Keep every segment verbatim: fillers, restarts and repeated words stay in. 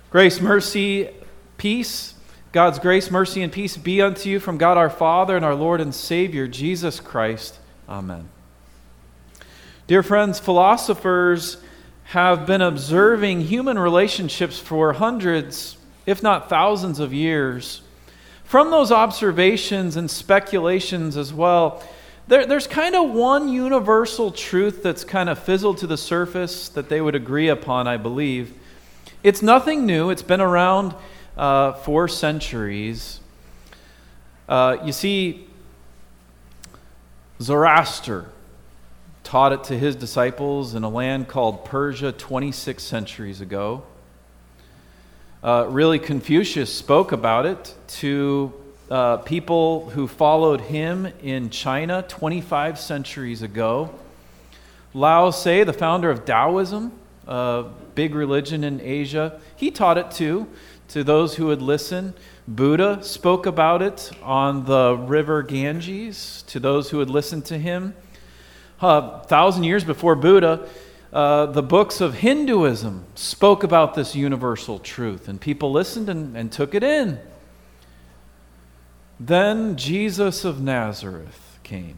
Grace, mercy, peace. God's grace, mercy, and peace be unto you from God our Father and our Lord and Savior, Jesus Christ. Amen. Dear friends, philosophers have been observing human relationships for hundreds, if not thousands of years. From those observations and speculations as well, there, there's kind of one universal truth that's kind of fizzled to the surface that they would agree upon, I believe. It's nothing new. It's been around uh, for centuries. Uh, you see, Zoroaster taught it to his disciples in a land called Persia twenty-six centuries ago. Uh, really, Confucius spoke about it to uh, people who followed him in China twenty-five centuries ago. Lao Tse, the founder of Taoism, a big religion in Asia, he taught it too, to those who would listen. Buddha spoke about it on the river Ganges to those who would listen to him. A thousand years before Buddha, uh, the books of Hinduism spoke about this universal truth, and people listened and, and took it in. Then Jesus of Nazareth came.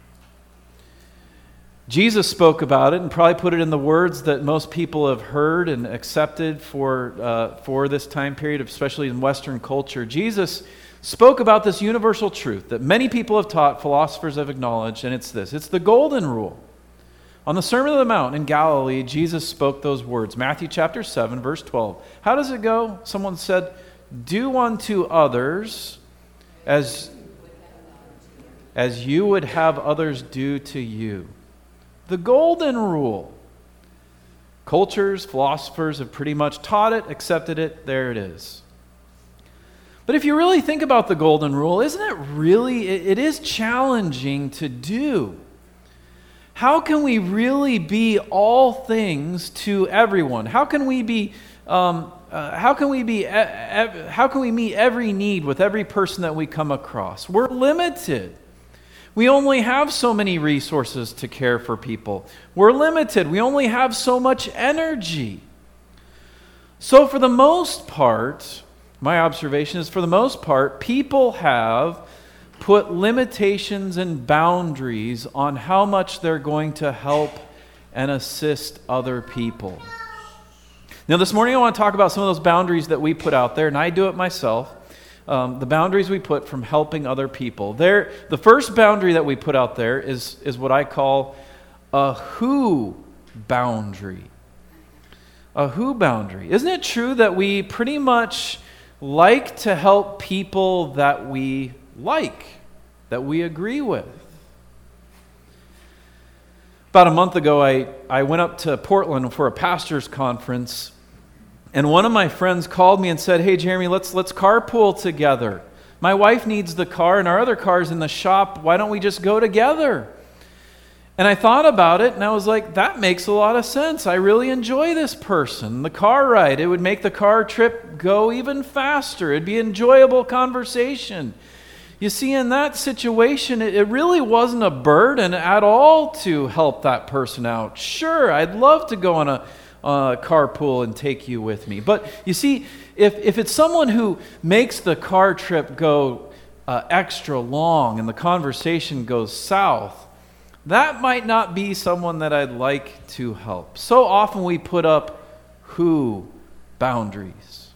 Jesus spoke about it and probably put it in the words that most people have heard and accepted for uh, for this time period, especially in Western culture. Jesus spoke about this universal truth that many people have taught, philosophers have acknowledged, and it's this. It's the golden rule. On the Sermon on the Mount in Galilee, Jesus spoke those words. Matthew chapter seven, verse twelve. How does it go? Someone said, "Do unto others as, as you would have others do to you." The golden rule. Cultures, philosophers have pretty much taught it, accepted it, there it is. But if you really think about the golden rule, isn't it really, it, it is challenging to do. How can we really be all things to everyone? How can we be, um, uh, how can we be, uh, how can we meet every need with every person that we come across? We're limited. We only have so many resources to care for people. We're limited. We only have so much energy. So for the most part, my observation is for the most part, people have put limitations and boundaries on how much they're going to help and assist other people. Now this morning I want to talk about some of those boundaries that we put out there, and I do it myself. Um, the boundaries we put from helping other people. There, the first boundary that we put out there is, is what I call a who boundary. A who boundary. Isn't it true that we pretty much like to help people that we like, that we agree with? About a month ago, I, I went up to Portland for a pastor's conference. And one of my friends called me and said, "Hey, Jeremy, let's let's carpool together. My wife needs the car and our other car's in the shop. Why don't we just go together?" And I thought about it and I was like, that makes a lot of sense. I really enjoy this person. The car ride, it would make the car trip go even faster. It'd be an enjoyable conversation. You see, in that situation, it, it really wasn't a burden at all to help that person out. Sure, I'd love to go on a Uh, carpool and take you with me. But you see, if, if it's someone who makes the car trip go uh, extra long and the conversation goes south, that might not be someone that I'd like to help. So often we put up who boundaries.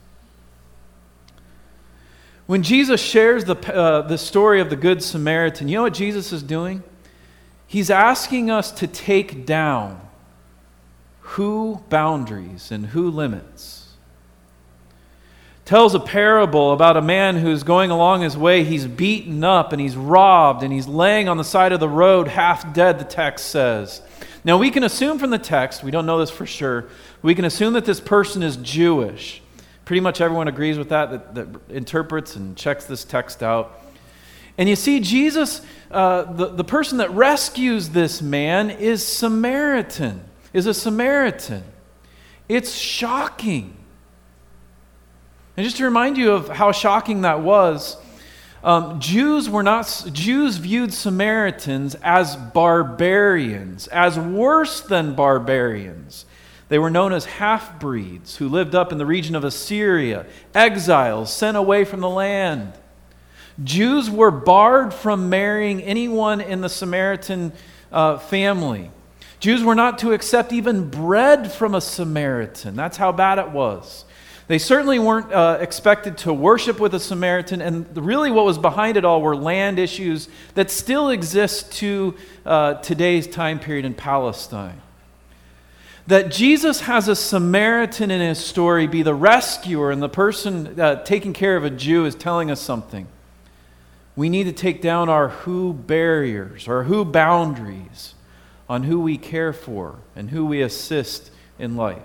When Jesus shares the, uh, the story of the Good Samaritan, you know what Jesus is doing? He's asking us to take down who boundaries and who limits. Tells a parable about a man who's going along his way. He's beaten up and he's robbed and he's laying on the side of the road half dead, the text says. Now we can assume from the text, we don't know this for sure, we can assume that this person is Jewish. Pretty much everyone agrees with that, that, that interprets and checks this text out. And you see, Jesus, uh, the, the person that rescues this man is Samaritan. is a Samaritan. It's shocking. And just to remind you of how shocking that was, um, Jews were not Jews viewed Samaritans as barbarians, as worse than barbarians. They were known as half-breeds who lived up in the region of Assyria, exiles sent away from the land. Jews were barred from marrying anyone in the Samaritan uh, family. Jews were not to accept even bread from a Samaritan. That's how bad it was. They certainly weren't uh, expected to worship with a Samaritan, and really what was behind it all were land issues that still exist to uh, today's time period in Palestine. That Jesus has a Samaritan in his story be the rescuer and the person uh, taking care of a Jew is telling us something. We need to take down our who barriers, our who boundaries on who we care for and who we assist in life.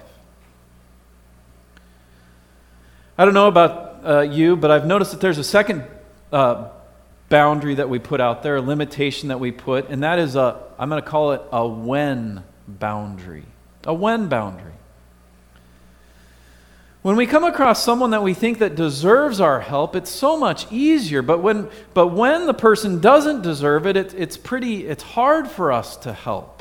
I don't know about uh, you, but I've noticed that there's a second uh, boundary that we put out there, a limitation that we put, and that is a, I'm going to call it a when boundary. A when boundary. When we come across someone that we think that deserves our help, it's so much easier. But when, but when the person doesn't deserve it, it it's pretty, it's hard for us to help.